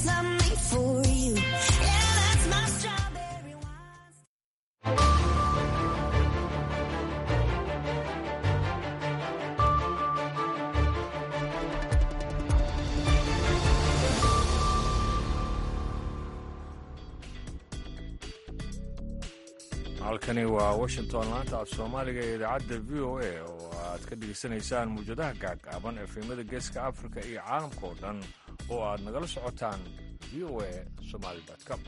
something for you. Yeah, that's my strawberry wine. halkani waa Washington laanta af Soomaaliga ee idaacadda VOA oo aad ka dhageysanaysaan muujadaha gaagaaban ee filimada Geeska Afrika iyo caalamka oo dhan oo aad nagala socotaan voasomali.com.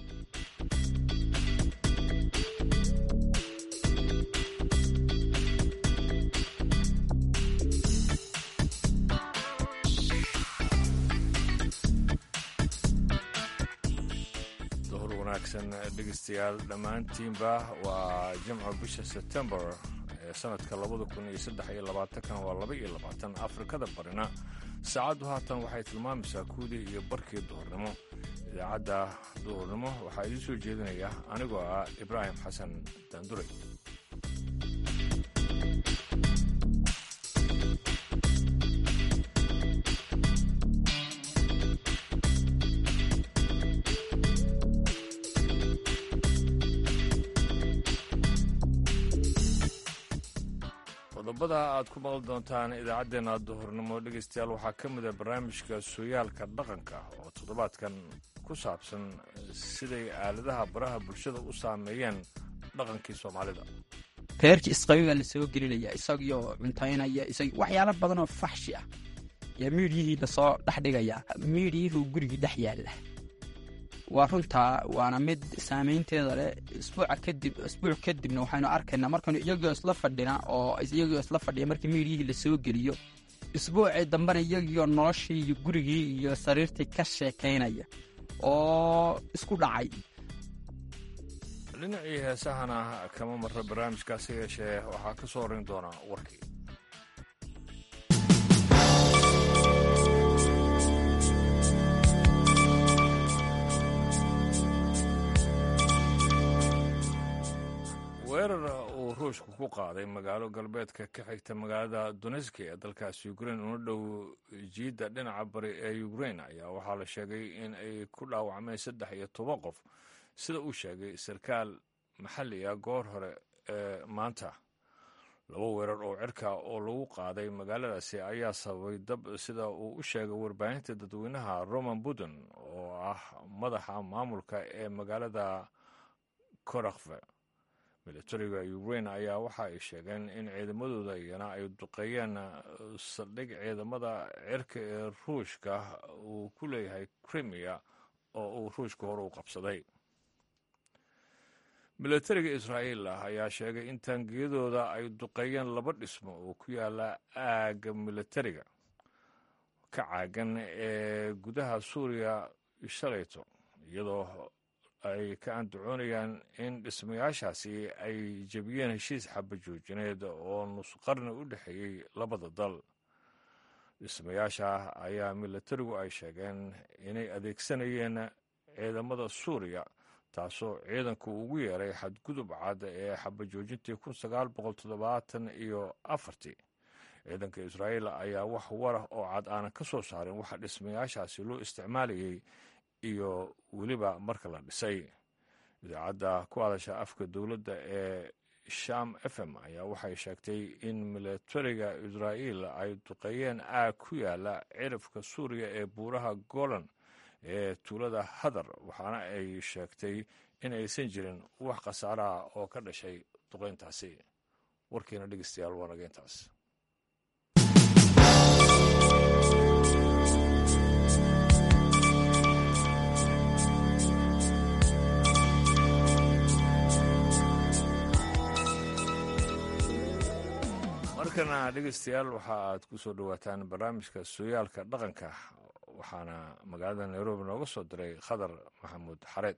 dhegeystayaal dhammaantiinba waa jimco bisha September ee sanadka 2023 waa 22 Afrikada barina saacadu haatan waxay tilmaamaysaa kuudii iyo barkii duhurnimo idaacadda duhurnimo waxaa idin soo jeedinaya anigoo ah Ibraahim Xasan Daandure. qodobada aad ku maqli doontaan idaacaddeenna duhurnimo dhegeystayaal waxaa ka mid ah barnaamijka sooyaalka dhaqanka oo toddobaadkan ku saabsan siday aaladaha baraha bulshada u saameeyeen dhaqankii Soomaalida. reerkii isqabiga la soo gelinaya isagoo cuntaynaya waxyaalo badan oo faxshi ah iyo miidiyihii la soo dhaxdhigaya miidiyihii gurigii dhex yaala waa runtaa waana mid saameynteeda leh. isbuuc kadibna waxaynu arkaynaa markaynu iyagoo isla fadhina oo iyagoo isla fadhiya markii miidiyihii la soo geliyo isbuucii dambena iyagoo noloshii iyo gurigii iyo sariirtii ka sheekaynaya oo isku dhacay. dhinacii heesahana kama marra barnaamijkaasi yeeshee waxaa ka soo horeyn doona warkii. weerar uu ruushku ku qaaday magaalo galbeedka ka xigta magaalada Donetsk ee dalkaasi Ukraine una dhow jiidda dhinaca bari ee Ukraine ayaa waxaa la sheegay in ay ku dhaawacmeen 13 qof sida uu sheegay sarkaal maxalli ah goor hore maanta. laba weerar oo cirka oo lagu qaaday magaaladaasi ayaa sababay dab sida uu u sheegay warbaahinta dadweynaha Roman Putin oo ah madaxa maamulka ee magaalada Korokhve. militariga Ukraine ayaa waxa ay sheegeen in ciidamadooda iyana ay duqeeyeen saldhig ciidamada cirka ee Ruushka uu ku leeyahay Crimea oo uu Ruushka hore u qabsaday. militariga Israa'iil ayaa sheegay in taangiyadooda ay duqeeyeen 2 dhismo oo ku yaala aagga militariga ka caagan ee gudaha Suuriya shalayto iyadoo ay ka andacoonayaan in dhismayaashaasi ay jebiyeen heshiis xabajoojineed oo nus qarni u dhexeeyey labada dal. dhismayaasha ayaa militarigu ay sheegeen inay adeegsanayeen ciidamada Suuriya taasoo ciidanku ugu yeeray xadgudub cad ee xabajoojintii 1974. ciidanka Israa'iil ayaa wax warah oo cad aanan ka soo saarin waxa dhismayaashaasi loo isticmaalayay iyo weliba marka la dhisay. idaacadda ku hadasha afka dowladda ee Sham FM ayaa waxay sheegtay in militariga Israa'iil ay duqeeyeen aag ku yaala cirifka Suuriya ee buuraha Golan ee tuulada Hadar waxaana ay sheegtay in aysan jirin wax khasaare ah oo ka dhashay duqeyntaasi. warkiina dhegeystayaal waa naga intaas. markana dhegeystayaal waxa aad ku soo dhawaataan barnaamijka sooyaalka dhaqanka waxaana magaalada Nairobi nooga soo diray Khadar Maxamuud Xareed.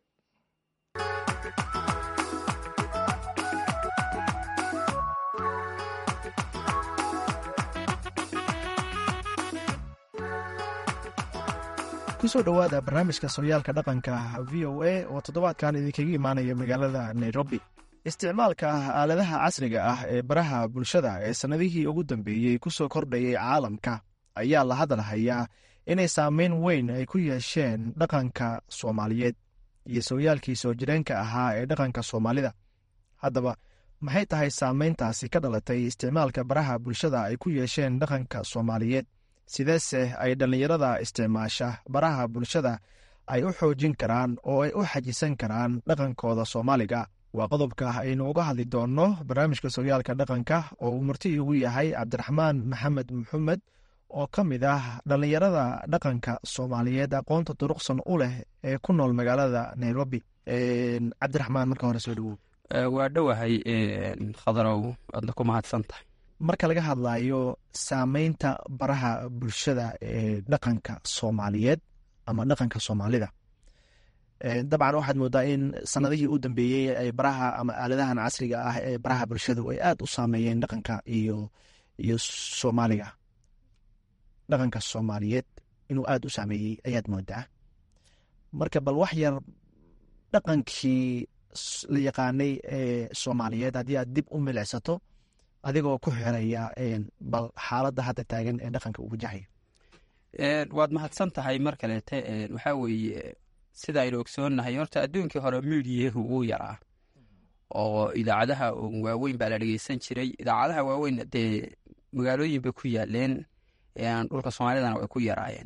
kusoo dhowaada barnaamijka sooyaalka dhaqanka VOA oo toddobaadkan idinkaga imaanaya magaalada Nairobi. isticmaalka aaladaha casriga ah ee baraha bulshada ee sannadihii ugu dambeeyey ku soo kordhayay caalamka ayaa la hadalhayaa inay saameyn weyn ay ku yeesheen dhaqanka soomaaliyeed iyo sooyaalkii soo jireenka ahaa ee dhaqanka soomaalida. haddaba maxay tahay saameyntaasi ka dhalatay isticmaalka baraha bulshada ay ku yeesheen dhaqanka soomaaliyeed? sideese ay dhallinyarada isticmaasha baraha bulshada ay u xoojin karaan oo ay u xajisan karaan dhaqankooda soomaaliga? waa qodobka aynu uga hadli doonno barnaamijka sooyaalka dhaqanka oo uu marti ugu yahay cabdiraxmaan maxamed maxamed oo ka mid ah dhallinyarada dhaqanka soomaaliyeed aqoonta duruqsan u leh ee ku nool magaalada nairobi. cabdiraxmaan, marka hore soo dhawow. waa dhowahay khadarow, aadna ku mahadsan tahay. marka laga hadlayo saameynta baraha bulshada ee dhaqanka soomaaliyeed ama dhaqanka soomaalida, dabcan waxaad moodaa in sanadihii u dambeeyey ay baraha ama aaladahan casriga ah ee baraha bulshadu ay aad u saameeyeen dhaqanka iyo soomaaliga. dhaqanka soomaaliyeed inuu aad u saameeyey ayaad moodaa. marka bal wax yar dhaqankii la yaqaanay ee soomaaliyeed haddii aad dib u milicsato adigoo ku xiraya bal xaaladda hadda taagan ee dhaqanka uu wajahayo. waad mahadsan tahay mar kaleete. waxaa weeye sida aynu ogsoonnahay, horta adduunkii hore miidiyahu wuu yaraa oo idaacadaha waaweyn baa la dhegeysan jiray. idaacadaha waaweyn dee magaalooyin bay ku yaaleen, dhulka soomaalidana way ku yaraayeen.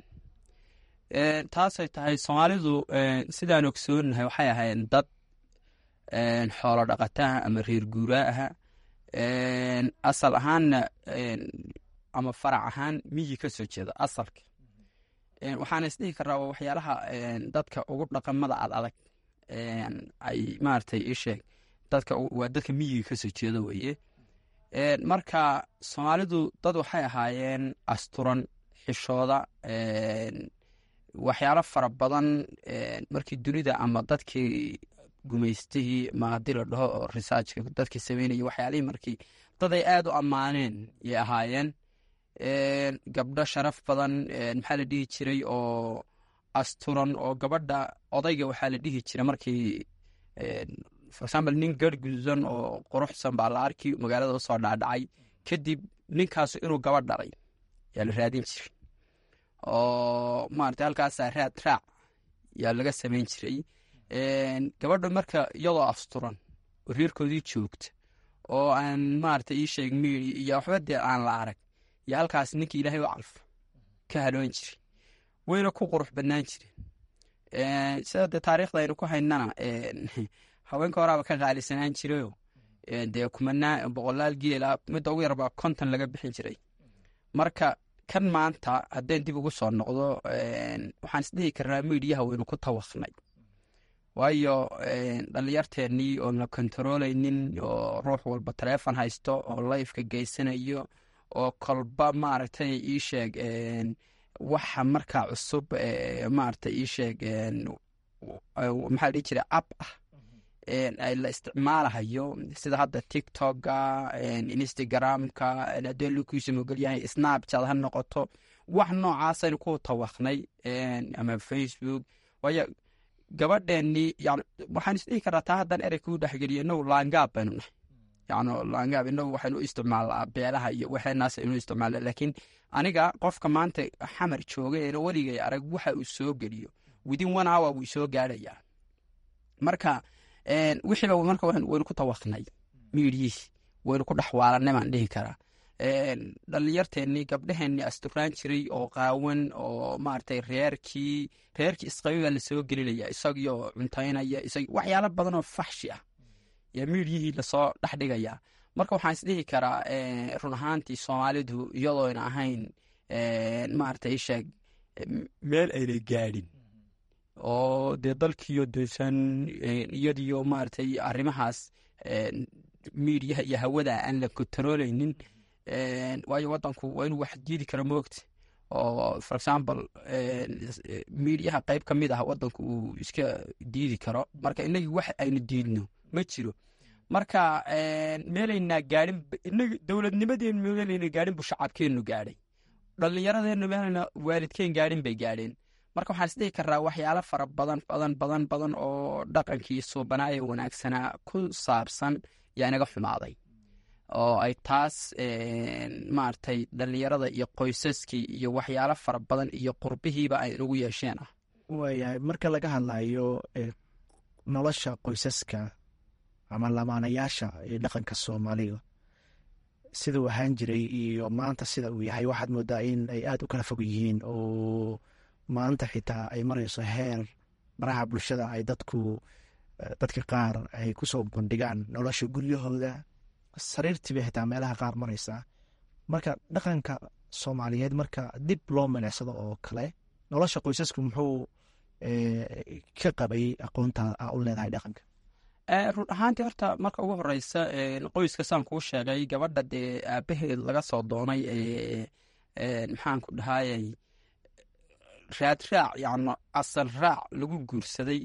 taasay tahay soomaalidu sidaan ogsoonnahay waxay ahaayeen dad xoolo dhaqataha ama reer guuraaha, asal ahaanna ama farac ahaan miyi ka soo jeeda asalka. waxaana isdhihi karaa waa waxyaalaha dadka ugu dhaqamada adag ay maaragtay isheeg dadka waa dadka miyiga ka soo jeeda weye. marka soomaalidu dad waxay ahaayeen asturan, xishooda, waxyaalo fara badan. markii dunida ama dadkii gumaystihii ma haddii la dhaho oo researchka dadkii sameynaya waxyaalihii markii dad ay aad u ammaaneen yay ahaayeen. gabdho sharaf badan, maxaa la dhihi jiray, oo asturan, oo gabadha odayga waxaa la dhihi jiray markii for example nin garh gududan oo quruxsan baa la arki magaalada usoo dhaadhacay, kadib ninkaasu inuu gabadh dhalay yaa la raadin jiray oo maarata halkaasaa raad raac yaa laga samayn jiray. gabadha marka iyadoo asturan oo reerkoodii joogta oo aan maarata ii sheeg miiri iyo waxba dee aan la arag, iyo halkaas ninkii ilaahay u calfa ka haloon jiray, wayna ku qurux badnaan jireen. sida dee taariikhda aynu ku haynana haweenka horaaba ka qaalisanaan jirayoo dee kumanaa boqolaal geela midda ugu yarbaa 50 laga bixin jiray. marka kan maanta haddeen dib ugu soo noqdo, waxaan isdhihi karnaa miidiyaha waynu ku tawaknay, waayo dhallinyarteennii oon la kontarooleynin oo ruux walba taleefon haysto oo lifeka geysanayo oo kolba maaragtay ii sheeg waxa markaa cusub maaragtay ii sheeg maxaa la dhihi jiray app ah ay la isticmaalahayo, sida hadda tiktoka, instagramka, haddii lakiisa mogol yahay snapchat ha noqoto, wax noocaasaynu ku tawaknay, ama facebook. waayo gabadheennii yani waxaan isdhihi karaa taa haddaan erey kuu dhexgeliyo inagu laangaab baynu nahay, yani laangaab inagu waxaynu u isticmaalaa beelaha iyo waxeenaas aynu isticmaala. laakiin aniga qofka maanta xamar jooga eena weligay arag waxa uu soo geliyo within 1 hour wuu soo gaadhayaa. marka wixiiba marka waynu ku tawaknay miidiyihii, waynu ku dhexwaalanay baan dhihi karaa. dhallinyarteennii gabdhaheennii asturaan jiray oo qaawan oo maaragtay reerkii isqabi baa lasoo gelinaya isagioo cuntaynaya, waxyaalo badan oo faxshi ah yaa miidiyihii lasoo dhexdhigayaa. marka waxaan isdhihi karaa run ahaantii soomaalidu iyadoona ahayn maaragtay isheeg meel ayna gaadhin oo dee dalkiiyo deysan iyadiyo maaragtay arrimahaas miidiyaha iyo hawada aan la kontarooleynin. waayo wadanku waa inuu wax diidi karo moogta, oo for example miidiyaha qayb ka mid ah wadanku uu iska diidi karo. marka inagii wax aynu diidno ma jiro. marka meelaynaa gaadhin, inaga dowladnimadeennu meelayna gaadhin buu shacabkeennu gaadhay, dhallinyaradeennu meelayna waalidkeen gaadhin bay gaadheen. marka waxaan isdhihi karaa waxyaalo fara badan oo dhaqankii suubanaaye wanaagsanaa ku saabsan yaa inaga xumaaday. oo ay taas maaragtay dhallinyarada iyo qoysaskii iyo waxyaalo fara badan iyo qurbihiiba ay nagu yeesheen ah. waayahay marka laga hadlayo nolosha qoysaska ama lamaanayaasha ee dhaqanka soomaaliga siduu ahaan jiray iyo maanta sida uu yahay waxaad moodaa in ay aada u kala fog yihiin oo maanta xitaa ay marayso heer baraha bulshada ay dadka qaar ay kusoo bandhigaan nolosha guryahooda sariirtiiba xitaa meelaha qaar maraysaa. marka dhaqanka soomaaliyeed marka dib loo maleecsado oo kale nolosha qoysasku muxuu ka qabay aqoonta u leedahay dhaqanka? run ahaantii horta marka ugu horeysa qoyska saan kuu sheegay gabadha dee aabaheed laga soo doonay maxaan ku dhahayay raad raac yani asal raac lagu guursaday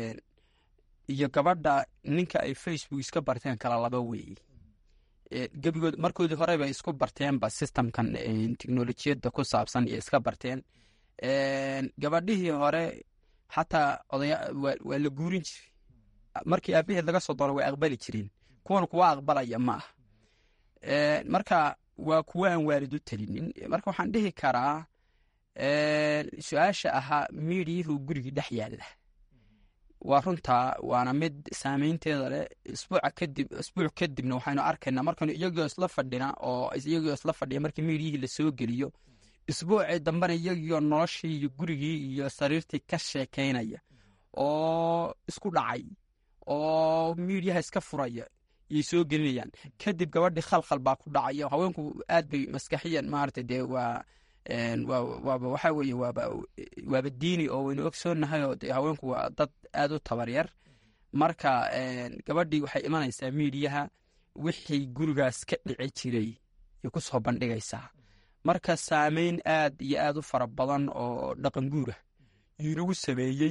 iyo gabadha ninka ay facebook iska barteen kala laba weeye. gebigood markoodii hore bay isku barteenba systemkan teknolojiyadda ku saabsan iyo iska barteen. gabadhihii hore xataa waa la guurin jiray markii aabaheed laga soo doono way aqbali jireen, kuwan kuwa aqbalaya ma ah. marka waa kuwa aan waalid u telinin. marka waxaan dhihi karaa su-aasha ahaa miidiyuhu gurigii dhex yaalla waa runtaa, waana mid saameynteeda leh. isbuuc kadibna waxaynu arkaynaa markaynu iyagoo isla fadhiya markii miidiyihii lasoo geliyo isbuucii dambena iyagioo noloshii iyo gurigii iyo sariirtii ka sheekaynaya oo isku dhacay oo miidiyaha iska furaya yay soo gelinayaan. kadib gabadhii khalkhal baa ku dhacaya. haweenku aad bay maskaxiyan maarata dee waaba waxaa weeye waaba diini oo waynu ogsoonahay oo dee haweenku waa dad aad u tabaryar. marka gabadhii waxay imanaysaa miidiyaha wixii gurigaas ka dhici jiray yay ku soo bandhigaysaa. marka saameyn aad iyo aad u fara badan oo dhaqan guura yuunagu sameeyey.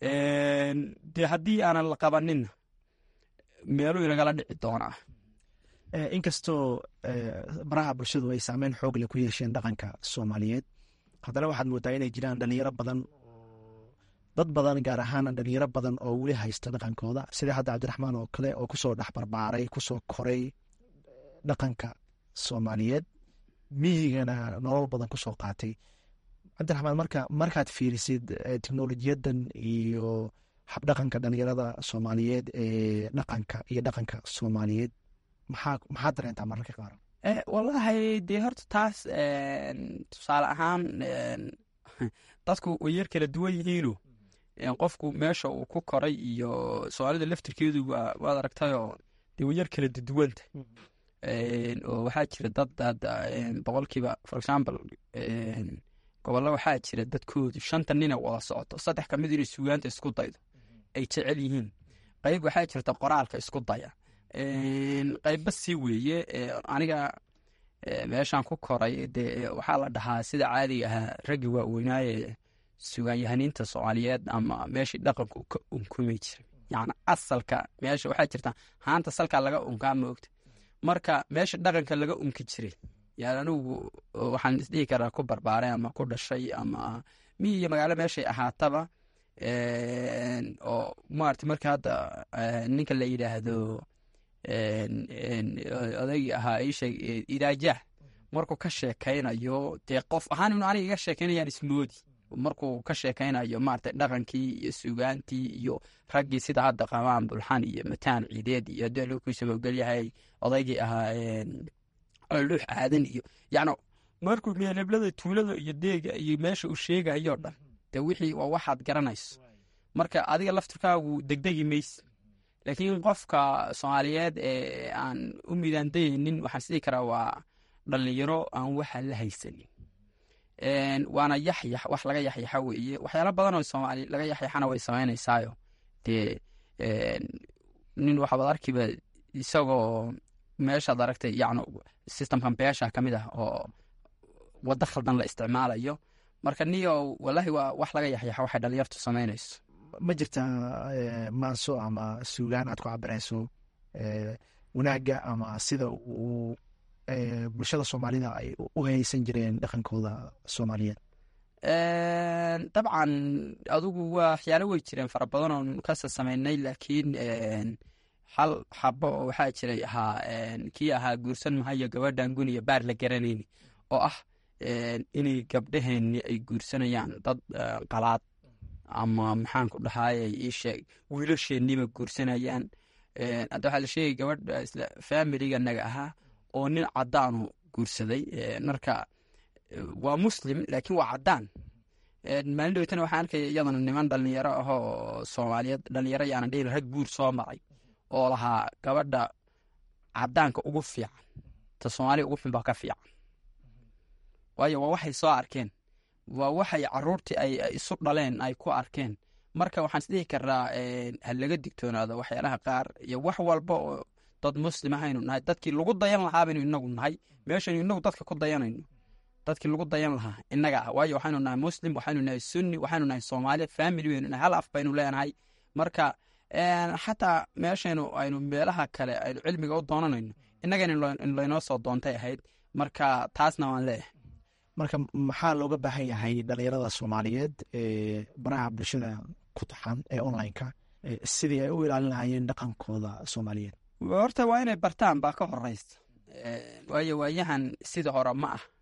dee haddii aanan la qabaninna meeluu inagala dhici doonaa. inkastoo baraha bulshadu ay saameyn xoog leh ku yeesheen dhaqanka soomaaliyeed, haddana waxaad moodaa inay jiraan dhalinyaro badan, dad badan gaar ahaan dhalinyaro badan oo weli haysta dhaqankooda, sida hadda cabdiraxmaan oo kale oo kusoo dhex barbaaray, kusoo koray dhaqanka soomaaliyeed, miyigana nolol badan kusoo qaatay. cabdiraxmaan markaad fiirisid teknolojiyadan iyo habdhaqanka dhalinyarada soomaaliyeed ee dhaqanka soomaaliyeed maxaad dareentaa mararka qaar? wallaahi dee horta taas tusaale ahaan dadku way yar kala duwan yihiino qofku meesha uu ku koray iyo soomaalida laftirkeedu waad aragtayoo dee way yar kala duwanta. oo waxaa jira dad hadda boqolkiiba for example gobollo waxaa jira dadkoodu 5 nina wada socoto, 3 ka mid inay suugaanta isku daydo ay jecel yihiin. qayb waxaa jirta qoraalka isku daya, qaybba sii weeye. aniga meeshaan ku koray dee waxaa la dhahaa sida caadiga ahaa raggi waaweynaaye suugaanyahaniinta soomaaliyeed ama meeshii dhaqanku ka unkumi jiray. yacni asalka meesha waxaa jirta haanta salkaa laga unkaa moogta. marka meesha dhaqanka laga unki jiray yani anigu waxaan isdhihi karaa ku barbaaray ama ku dhashay ama miyi iyo magaalo meeshay ahaataba. oo maarata marka hadda ninka la yidhaahdo odaygii ahaa isheeg idaajaah markuu ka sheekaynayo dee qof ahaan inu aniga iga sheekaynayaan ismoodi. markuu ka sheekaynayo maarata dhaqankii iyo suugaantii iyo raggii sida hadda qamaan bulxan iyo mataan ciideed iyo haddii lagu sababgelyahay odaygii ahaa luux aadan iyo yacni markuu meeleblada tuulada iyo deega iyo meesha uu sheegayo dhan dee wixii waa waxaad garanayso. marka adiga laftirkaagu degdegi mayse. laakiin qofka soomaaliyeed ee aan u midaandaynin waxaan isdhihi karaa waa dhalinyaro aan waxa la haysanin. waana yaxyax wax laga yaxyaxa weeye. waxyaalo badan oo soomaali laga yaxyaxana way samaynaysaayo dee nin waxaad arkiba isagoo meeshaad aragtay yacni systemkan beesha ka mid ah oo waddo khaldan la isticmaalayo. marka niyo wallaahi waa wax laga yaxyaxa waxay dhalinyartu samaynayso. ma jirtaa maanso ama suugaan aad ku cabirayso wanaagga ama sida uu bulshada soomaalida ay u haysan jireen dhaqankooda soomaaliyeed? dabcan adigu waxyaalo way jireen fara badan oon kasa samaynay, laakiin hal xabo oo waxaa jiray ahaa kii ahaa guursan mahayo gabadhan gun iyo baar la garanayni oo ah inay gabdhaheenni ay guursanayaan dad qalaad ama maxaan ku dhahayay ii sheeg wiilasheennima guursanayaan. hadda waxaa la sheegay gabadha isla faamiliganaga ahaa oo nin caddaanu guursaday, marka waa muslim laakiin waa caddaan. maalin dhowtana waxaan arkaya iyadana niman dhalinyaro ahoo soomaaliyeed, dhalinyaro yaanan dhihin rag guur soo maray oo lahaa gabadha caddaanka ugu fiican ta soomaaliya ugu xun baa ka fiican. waayo waa waxay soo arkeen, waa waxay caruurtii ay isu dhaleen ay ku arkeen. marka waxaan isdhihi karnaa ha laga digtoonaado waxyaalaha qaar iyo wax walba oo dad muslim ahaynu nahay, dadkii lagu dayan lahaa baynu inagu nahay, meeshaynu inagu dadka ku dayanayno dadkii lagu dayan lahaa innaga ah. waayo waxaynu nahay muslim, waxaynu nahay sunni, waxaynu nahay soomaali, family waynu nahay, hal af baynu leenahay. marka xataa meeshaynu aynu meelaha kale aynu cilmiga u doonanayno innagana in laynoo soo doontay ahayd. marka taasna waan leeyahay. marka maxaa looga baahan yahay dhalinyarada soomaaliyeed ee baraha bulshada ku taxan ee online-ka sidii ay u ilaalin lahaayeen dhaqankooda soomaaliyeed? horta waa inay bartaan baa ka horeysa. waayo waayahan sida hore ma ah.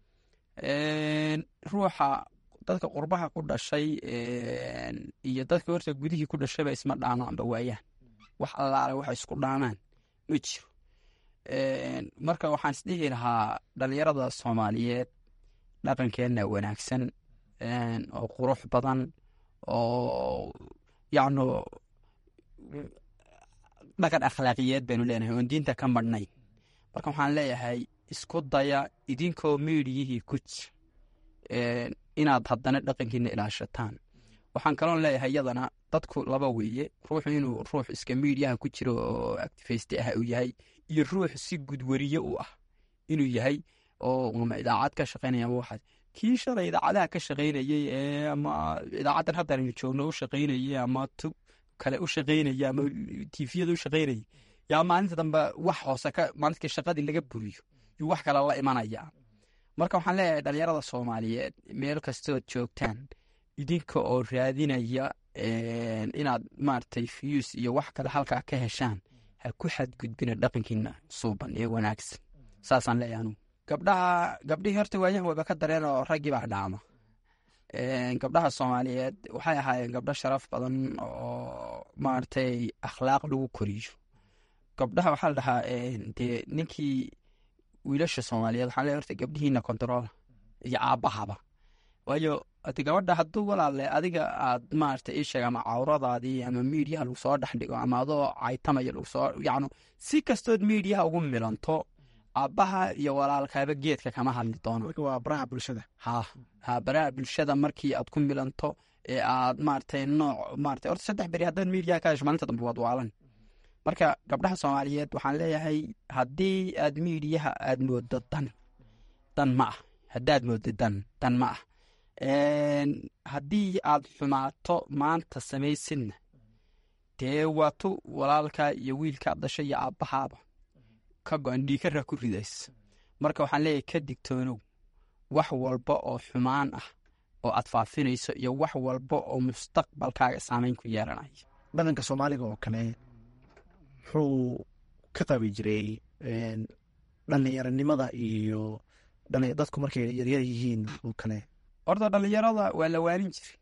ruuxa dadka qurbaha ku dhashay iyo dadka horta gudihii ku dhashayba isma dhaamaanba waayahan. wax allaale waxa isku dhaamaan ma jiro. marka waxaan isdhihi lahaa dhalinyarada soomaaliyeed dhaqankeenna wanaagsan oo qurux badan oo yacno dhaqan akhlaaqiyeed baynu leenahay oon diinta ka madhnay. marka waxaan leeyahay isku daya idinkoo miidiyihii ku jir inaad haddana dhaqankiina ilaashataan. waxaan kaloon leeyahay iyadana dadku laba weeye, ruuxu inuu ruux iska miidiyaha ku jiro oo activist ah uu yahay, iyo ruux si gudwariye u ah inuu yahay oo ama idaacad ka shaqaynaya ama waxaas. kii shalay idaacadaha ka shaqaynayey ama idaacaddan hadda aynu joogno u shaqaynayey ama tug kale u shaqaynaya ama tifiyada u shaqaynayay yaa maalinta dambe wax hoose maalinta shaqadii laga buriyo yuu wax kale la imanaya. marka waxaan leeyahay dhalinyarada soomaaliyeed meel kastood joogtaan idinka oo raadinaya inaad maaragtay views iyo wax kale halkaa ka heshaan, ha ku xadgudbina dhaqankiina suuban ee wanaagsan. saasaan leeyahay anugu. gabdhihii horta waayahan wayba ka dareen oo raggii baa dhaama. gabdhaha soomaaliyeed waxay ahaayeen gabdho sharaf badan oo maaragtay akhlaaq lagu koriyo. gabdhaha waxaa la dhahaa dee ninkii wiilasha soomaaliyeed waxaa leeyahay horta gabdhihiina control iyo aabbahaba. waayo adi gabadha hadduu walaalle adiga aad maaragtay ii sheeg ama cawradaadii ama miidiyaha lagu soo dhex dhigo ama adoo caytamaya lagu soo yacno si kastood miidiyaha ugu milanto aabbaha iyo walaalkaaba geedka kama hadli doono. waa baraha bulshada. ha baraha bulshada markii aad ku milanto ee aad maaragtay nooc maaragtay horta 3 beri haddaad miidiyaha ka hesho maalinta dambe waad waalan. marka gabdhaha soomaaliyeed waxaan leeyahay haddii aad miidiyaha aad moodo dan ma ah. haddaad moodo dan ma ah. haddii aad xumaato maanta samaysidna dee waatu walaalka iyo wiilkaad dhashay iyo aabbahaaba ka go-an dhiikara ku ridaysa. marka waxaan leeyahay ka digtoonow wax walba oo xumaan ah oo aad faafinayso iyo wax walba oo mustaqbalkaaga saamayn ku yeelanaya. dhaqanka soomaaliga oo kale muxuu ka qabi jiray dhalinyaranimada iyo dadku markay yaryar yihiin oo kale? horta dhalinyarada waa la waanin jiray.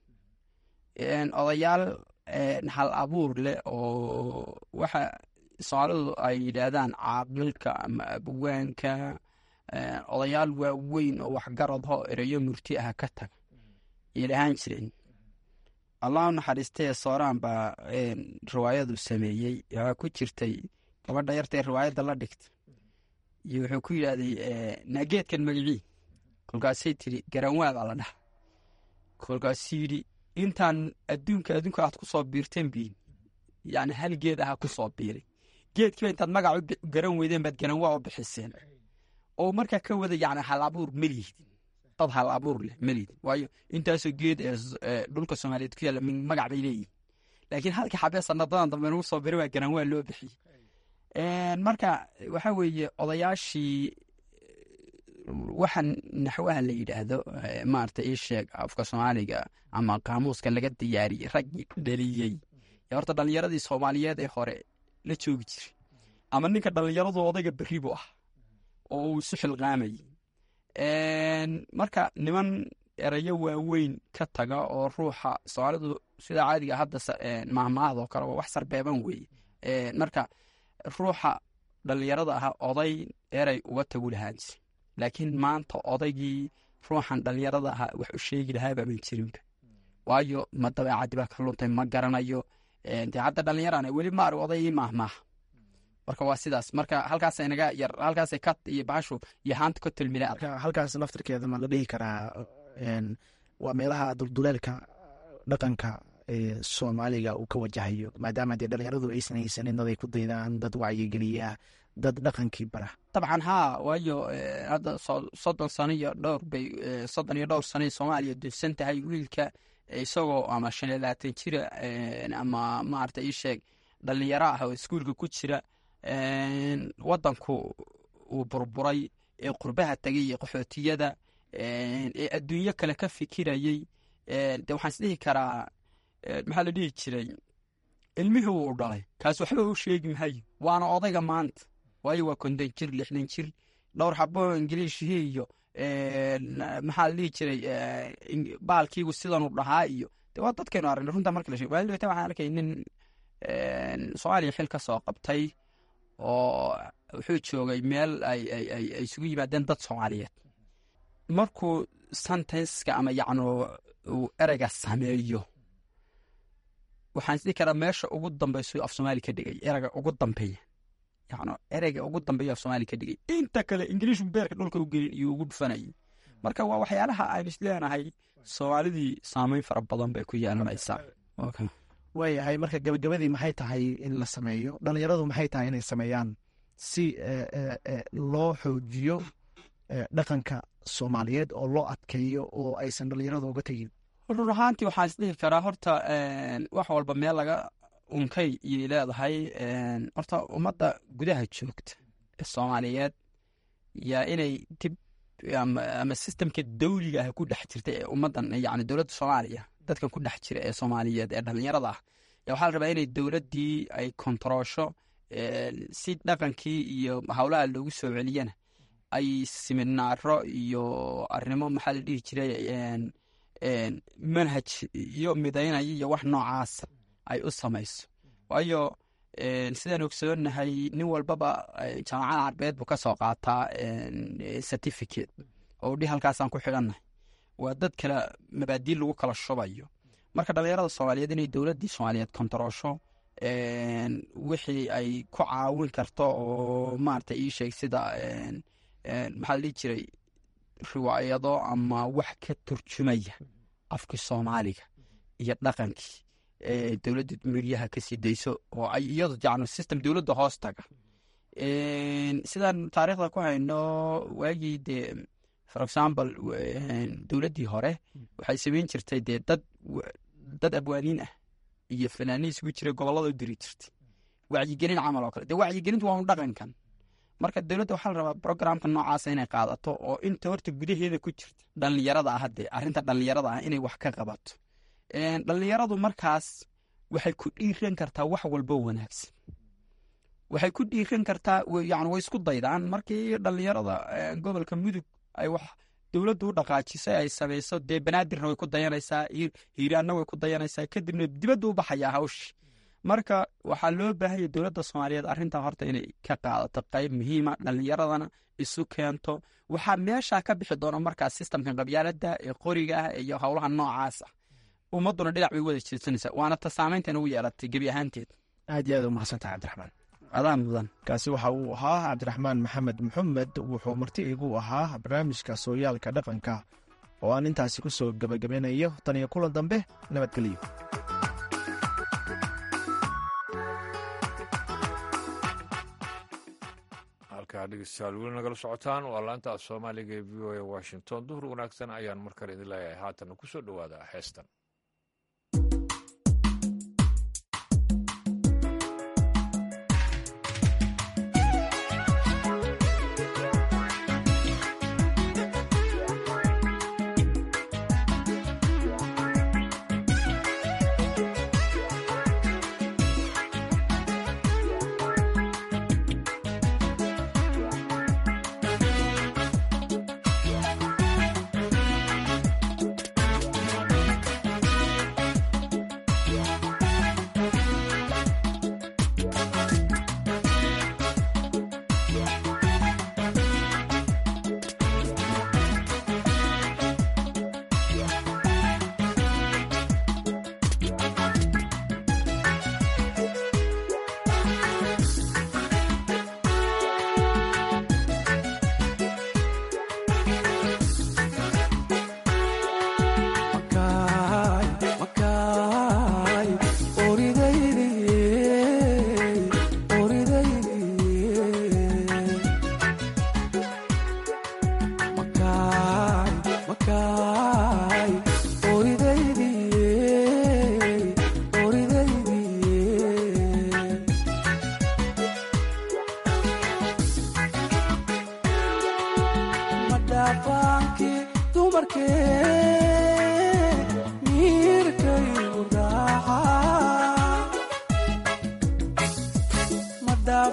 odayaal hal abuur leh oo waxa soomaalidu ay yidhaahdaan caaqilka ama abwaanka, odayaal waaweyn oo waxgaradho ereyo murti ah ka taga yay lahaan jireen. allah u naxariistay sooraan baa riwaayadu sameeyey. waxaa ku jirtay gabadha yartae riwaayadda la dhigtay iyo wuxuu ku yidhaahday naageedkan magicii. kolkaasay tiri garanwaa baa la dhaha. kolkaasuu yidhi intaan adduunka aad ku soo biirteen biin yani hal geed aha ku soo biiray. geedkiiba intaad magac u garan weydeen baad garanwaa u bixiseen. oo markaa ka wada yani hal abuur melihdin, dad hal abuur leh melihdin. waayo intaasoo geed ee dhulka soomaaliyeed ku yaalla magac bay leeyihin, laakiin halka xabee sanadadan dambe nagu soo biray waa garanwaa loo bixiyey. marka waxaa weeye odayaashii waxaan naxwaha la yidhaahdo maaragtay ii sheeg afka soomaaliga ama qaamuuska laga diyaariyey raggii dhaliyey horta dhalinyaradii soomaaliyeed ee hore la joogi jiray ama ninka dhallinyaradu odayga berri buu ah oo uu isu xilqaamayay marka niman erayo waaweyn ka taga oo ruuxa soomaalidu sida caadiga hadda mahmaahdo kale waa wax sarbeeban weeye marka ruuxa dhallinyarada ah oday eray uga tagu lahaan jiri laakiin maanta odaygii ruuxan dhallinyarada ah wax u sheegi lahaaba ma jirinba waayo ma dabeecaddi baa ka luntay ma garanayo dee hadda dhallinyarana weli ma arag odaygii mahmaaha marka waa sidaas marka halkaasay naga yar halkaasay ka iyo baashu iyo haanta ka tilmila halkaas naftirkeeda ma la dhihi karaa waa meelaha dulduleelka dhaqanka soomaaliga uu ka wajahayo maadaama dee dhallinyaradu aysan haysanin dad ay ku daydaan dad wacyigeliya dad dhaqankii bara dabcan haa waayo hadda soddon sano iyo dhowr bay soddon iyo dhowr sano soomaaliya dunsan tahay wiilka isagoo ama 25 jira ama maarta ii sheeg dhalinyaro ah oo iskuulka ku jira wadanku uu burburay ee qurbaha tagay iyo qaxootiyada ee adduunyo kale ka fikirayay de waxaan isdhihi karaa maxaa la dhihi jiray ilmihii uu dhalay kaas waxba u sheegi mahayo waana odayga maanta waayo waa 50 jir 60 jir dhowr xabo ingiliishii iyo maxaa la dhihi jiray baalkiigu sidan u dhahaa iyo de waa dadkeenu arrin runta marka la sheego waalidka waxaan arkay nin Soomaaliya xil ka soo qabtay oo wuxuu joogay meel ay isugu yimaadeen dad Soomaaliyeed markuu sentence-ka ama yacni uu ereyga sameeyo waxaan isdhihi karaa meesha ugu dambayso af Soomaali ka dhigay ereyga ugu dambeeya yacni ereyga ugu dambeeya af Soomaali ka dhigay inta kale Ingiriisku beerka dhulka u gelin iyo ugu dhufanayay marka waa waxyaalaha aan isleenahay Soomaalidii saameyn fara badan bay ku yeelanaysaa okay waayahay marka gabagabadii maxay tahay in la sameeyo dhallinyaradu maxay tahay inay sameeyaan si loo xoojiyo dhaqanka Soomaaliyeed oo loo adkeeyo oo aysan dhallinyaradu uga tegin run ahaantii waxaan isdhihi karaa horta wax walba meel laga unkay iyo leedahay horta ummadda gudaha joogta ee Soomaaliyeed yaa inay dib ama systemka dawliga ah ku dhex jirta ee ummaddan yacni dowladda Soomaaliya dadkan ku dhex jira ee Soomaaliyeed ee dhalinyarada ah yaa waxaa la rabaa inay dowladdii ay kontaroosho si dhaqankii iyo hawlaha loogu soo celiyana ay siminaaro iyo arrimo maxaa la dhihi jiray manhaj iyo midaynaya iyo wax noocaas ay u samayso waayo sidaan ogsoonahay nin walbaba jaamacada carbeed buu ka soo qaataa certificate oo dhi halkaasaan ku xidhannahay waa dad kale mabaadiil lagu kala shubayo marka dhalinyarada Soomaaliyeed inay dowladdii Soomaaliyeed kontaroosho wixii ay ku caawin karto oo maarta ii sheeg sida maxaa la dhihi jiray riwaayado ama wax ka turjumaya afkii Soomaaliga iyo dhaqankii dowladda midiyaha ka sii dayso oo ay iyadu jacno system dowladda hoos taga sidaan taariikhda ku hayno waagii dee for example dowladdii hore waxay samayn jirtay dee dad abwaaniin ah iyo fanaaniin isugu jiray gobollada u diri jirtay wacyigelin camal oo kale dee wacyigelintu waa un dhaqankan marka dowladda waxaa la rabaa programka noocaasa inay qaadato oo inta horta gudaheeda ku jirta dhallinyarada ah haddee arrinta dhallinyarada ah inay wax ka qabato dhallinyaradu markaas waxay ku dhiiran kartaa wax walbo wanaagsan waxay ku dhiiran kartaa yacni way isku daydaan markii dhallinyarada gobolka mudug ay wax dowladdu u dhaqaajisay ay samayso dee banaadirna way ku dayanaysaa hiiraanna way ku dayanaysaa kadibna dibadda u baxayaa hawshi marka waxaa loo baahanya dowladda Soomaaliyeed arrintan horta inay ka qaadato qayb muhiima dhallinyaradana isu keento waxaa meesha ka bixi doona markaas systemkan qabyaaladda ee qoriga ah iyo howlaha noocaas ah ummaduna dhinac bay wada jeedsanaysaa waana ta saameyntan ugu yeelatay gebi ahaanteed aad iyo aad u mahadsantahay cabdiraxmaan adaan mudan kaasi waxa uu ahaa cabdiraxmaan maxamed maxamed wuxuu marti igu ahaa barnaamijka sooyaalka dhaqanka oo aan intaasi ku soo gabagabanayo tan iyo kulan dambe nabadgelyo halkaa dhegeystayaal weli nagala socotaan waa laanta af Soomaaliga ee VOA Washington duhur wanaagsan ayaan mar kale idin leeyahay haatan ku soo dhawaada heestan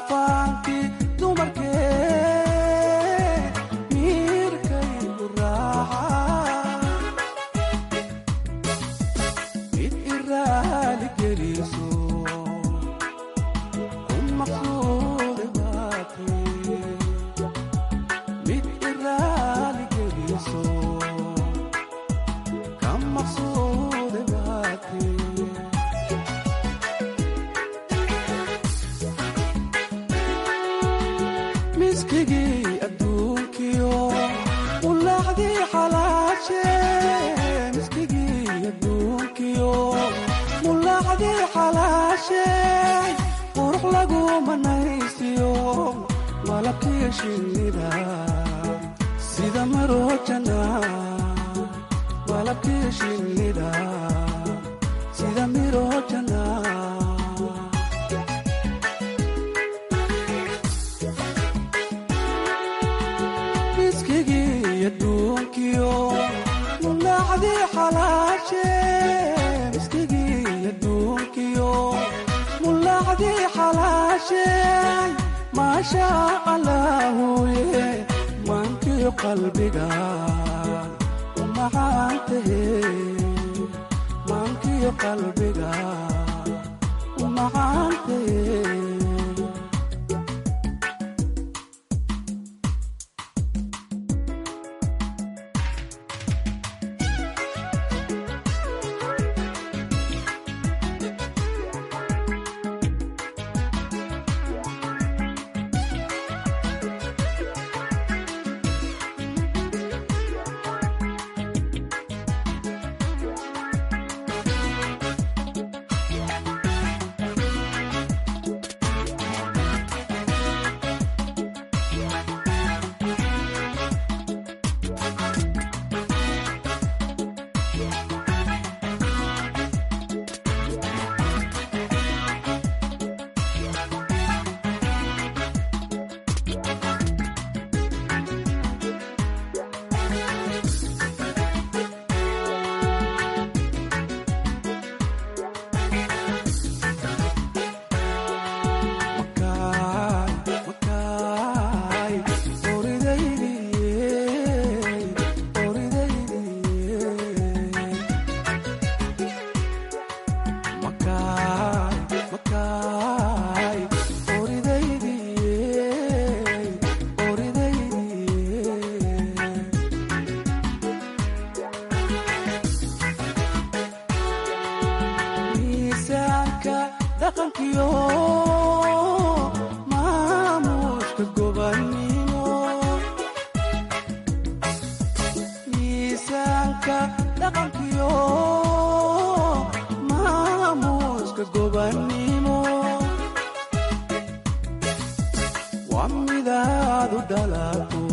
faankii dumarkee miirkaygu raaca mid iraali geliso un maqsuude baatee mid iraali geliso kan maqsuude baatee miskigii adduunkiyo ulaacdii xalaashe miskigii adduunkiyo mulaacdii xalaashe qurux lagu manaysiyo malabkii shinnida sida maroojana malabkii shinnida sida miroojana miskigii adduunkiyo mulaacdii xalaashe miskigii adduunkiyo mulaacdii xalaashe maasha allaahuye maankii qalbiga u macaantahe maankii qalbiga u macaantahe dhaqankiyo maamuuska gobannimo miisaanka dhaqankiyo maamuuska gobannimo waa midaad u dhalato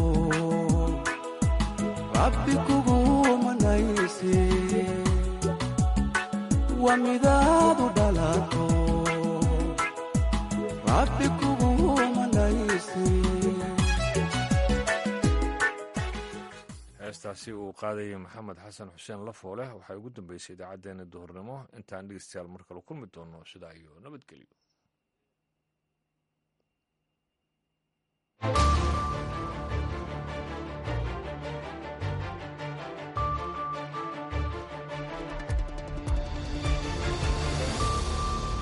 rabbi kugu manayse waa midaad u dhalato rabbi kugu manayse heestaasi uu qaadayay maxamed xasan xuseen lafooleh waxay ugu dambeysay idaacaddeenna duhurnimo intaan dhegeystayaal mar kale kulmi doono sidaa iyo nabadgelyo